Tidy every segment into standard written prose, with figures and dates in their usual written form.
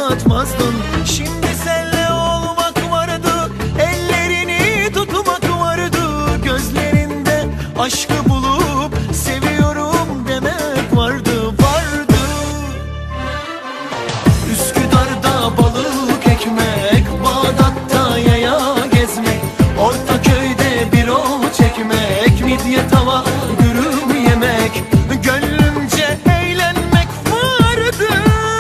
ağlatmazdın. Şimdi senle olmak vardı, ellerini tutmak vardı, gözlerinde aşkı bulup seviyorum demek vardı, vardı. Üsküdar'da balık ekmek, Bağdat'ta yaya gezmek, Ortaköy'de biro çekmek, midye tava dürüm yemek, gönlümce eğlenmek vardı.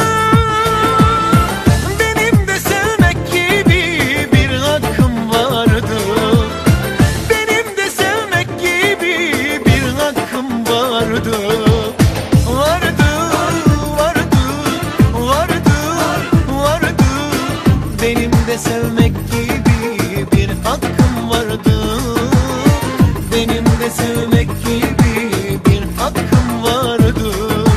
Benim de sevmek gibi bir hakkım vardı. Benim de sevmek gibi bir hakkım vardı. Vardı, vardı, vardı, vardı. Benim de sevmek gibi bir hakkım vardı. Benim de sevmek gibi bir hakkım vardı.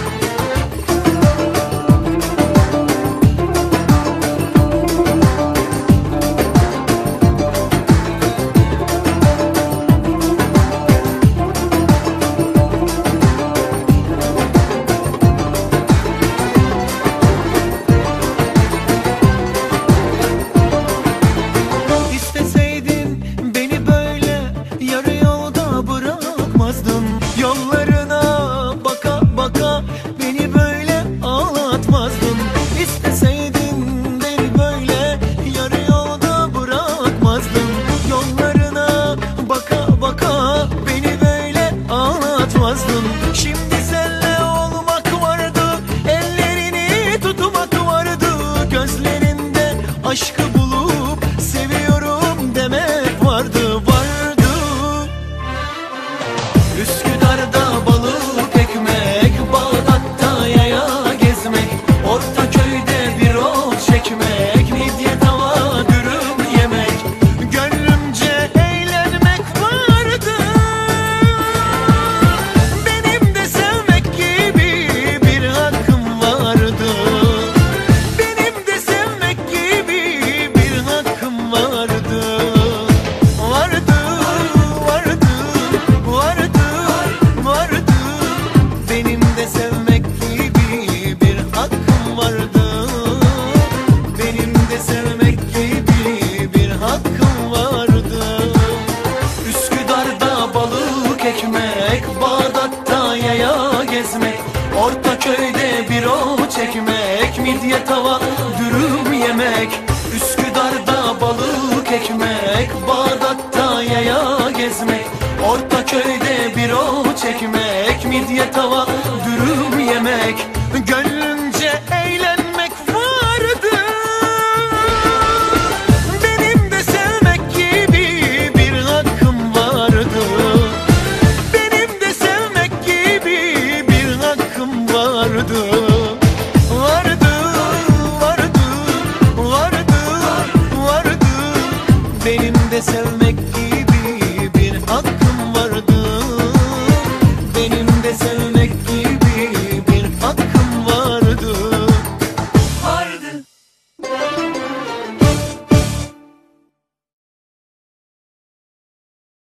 İsteseydin beni böyle yarı yolda bırakmazdın. Yollarına baka baka beni böyle ağlatmazdın. İsteseydin beni böyle yarı yolda bırakmazdın. Yollarına baka baka beni böyle ağlatmazdın. Şimdi senle olmak vardı, ellerini tutmak vardı, gözlerinde aşkı bulup seviyorum demek vardı, vardı. Üsküdar'da balık ekmek, Bağdat'ta yaya gezmek, Ortaköy'de biro çekmek, midye tava dürüm yemek, gönlümce eğlenmek vardı. Benim de sevmek gibi bir hakkım vardı. Benim de sevmek gibi bir hakkım vardı. Vardı, vardı, vardı, vardı. Benim de sevmek gibi bir hakkım vardı. Benim de sevmek gibi bir hakkım vardı. Üsküdar'da balık ekmek, Bağdat'ta yaya gezmek, Ortaköy'de biro çekmek, midye tava dürüm yemek. Üsküdar'da balık ekmek, Bağdat'ta yaya gezmek, Ortaköy'de biro çekmek, midye tava dürüm yemek, gönlümce eğlenmek vardı. Benim de sevmek gibi bir hakkım vardı. Benim de sevmek gibi bir hakkım vardı.